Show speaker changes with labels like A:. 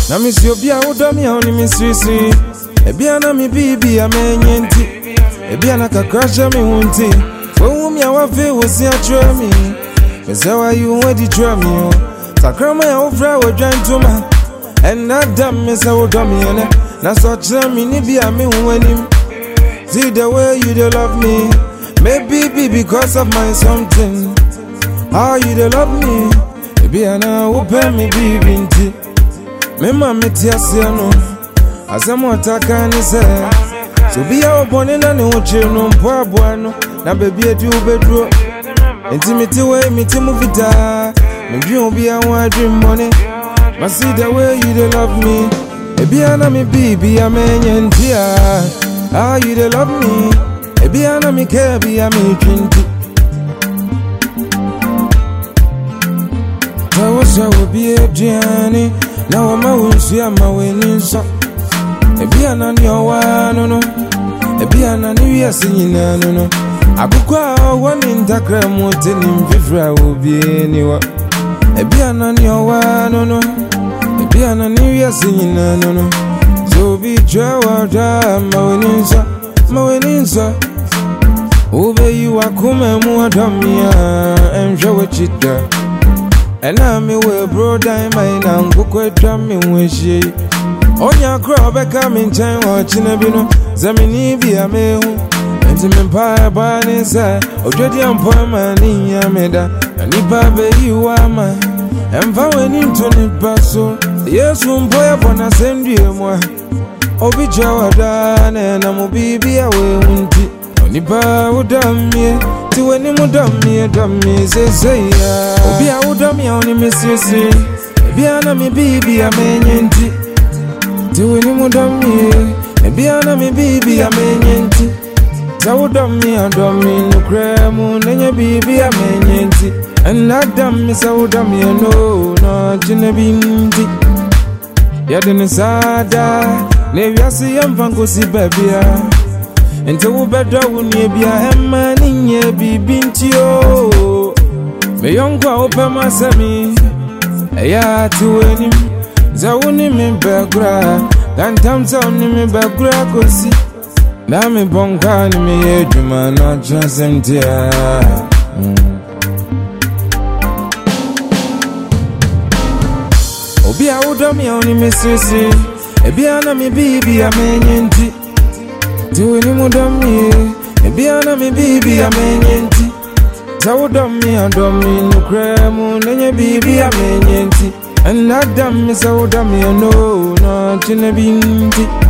A: Na miss you be a udami on me sweet. Ebiana mi bibi a menyenti. Ebiana ka crash me wunti. When me our fe was ya try me. Me say why you want to try me oh. Sakrama ya ofra we gentleman. And that damn me say udami ene. Na such me ni bi a me wenim. See the way you dey love me. Maybe be because of my something. How you dey love me? Ebiana open me bibi nti. Me mama tiasia no. Asamo ataka ni say. So be our born in and watching no poabuano. Na baby a do bedroom. Intimate way, me to move it down. Maybe you'll be a one dream money. But see the way you dey love me. Ebiana me baby, a man and dear. How you dey love me? Ebiana me care be a me trinity. I was I will be a journey. Now I'm a see I'm a winning song. Ebiana ni owa no no. Ebiana ni we singing no no. Abukwa one in takra mountain in vivra will be anyone. Ebiana ni owa no no. Ebiana ni we singing no no. So be jawa ma winning sa. Ube you are come mu adamia and show chita. And I'm a bro die my nan go drum me wish ye. Onya crowd back in time watching a bino. Zamini be a mehu. And to me pie by inside. O Jody and Poeman in Yameda. And if I be you are mine. And found into the basso. Yes, one boy upon a send you more. Obi Jawadan and I'm a baby away. Only by would damn me. To any more damn me, say, Obi I would damn me only miss you see. Biana me baby, a man. Do any more than me? Ebiana me baby, a menyenti. Zawudami and domi no cremo, nanya baby, a menyenti. And that damn me zawudami no jinabinti. Yadin sada, nevia see and vangosi babia. And to better wouldn't be a man in ye bibinti oh. Me young go open my semi. Aya to any. Zawuni me bagra, gantam zawuni me bagra kosi. Na me bonga ni me yejuma na jasem dia. Obi a udami oni me sisi. Ebiana me bibi a menyenti. Tiweni mudami. Ebiana me bibi a menyenti. Zawudami a domi no kremu nenye bibi a menyenti. And that damn is so damn you know, not in a binti.